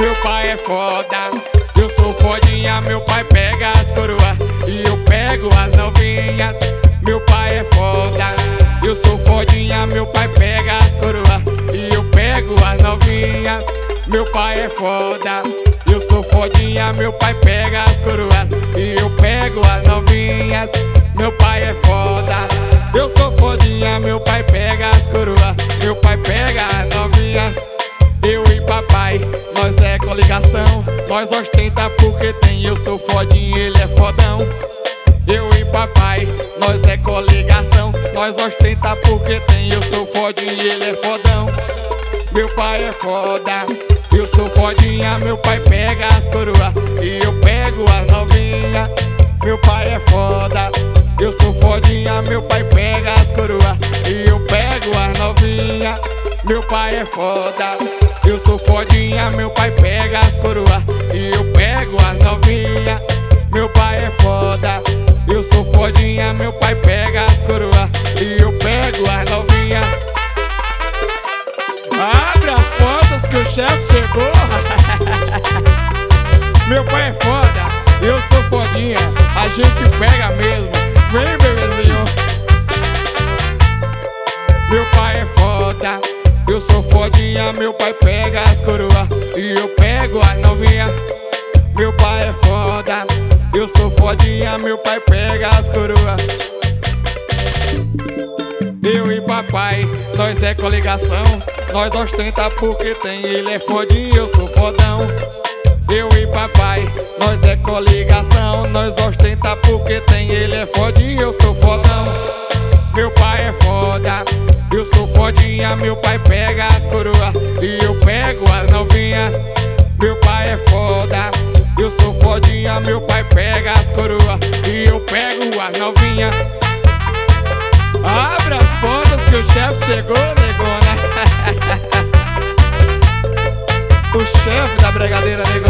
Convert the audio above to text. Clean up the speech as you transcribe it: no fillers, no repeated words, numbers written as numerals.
Meu pai é foda, eu sou fodinha. Meu pai pega as coroas e eu pego as novinhas. Meu pai é foda, eu sou fodinha. Meu pai pega as coroas e eu pego as novinhas. Meu pai é foda, eu sou fodinha. Meu pai pega as coroas e eu pego as novinhas. Meu pai é foda, eu sou fodinha. Meu pai pega as coroas, meu pai pega as novinhas. Eu e papai, nós é coligação. Nós ostenta porque tem, eu sou fodinha, ele é fodão. Eu e papai, nós é coligação. Nós ostenta porque tem, eu sou fodinha, ele é fodão. Meu pai é foda, eu sou fodinha. Meu pai pega as coroas e eu pego as novinhas. Meu pai é foda, eu sou fodinha. Meu pai pega as coroas e eu pego as novinhas. Meu pai é foda, eu sou fodinha. Meu pai pega as coroas e eu pego as novinhas. Meu pai é foda, eu sou fodinha. Meu pai pega as coroas e eu pego as novinhas. Abre as portas que o chefe chegou. Meu pai é foda, eu sou fodinha. A gente pega mesmo, vem bebezinho. Meu pai é foda, eu sou fodinha. Meu pai pega as coroas e eu pego as novinhas. Meu pai é foda, eu sou fodinha. Meu pai pega as coroas. Eu e papai, nós é coligação. Nós ostenta porque tem, ele é fodinha, eu sou fodão. Eu e papai, nós é coligação. Nós ostenta porque tem, ele é fodinha, eu sou fodão. Meu pai é foda, eu sou fodinha. Meu pai pega as coroas e eu pego as novinhas. Meu pai é foda, eu sou fodinha. Meu pai pega as coroas e eu pego as novinhas. Abre as portas que o chefe chegou, negona. O chefe da Brigadeira, negona.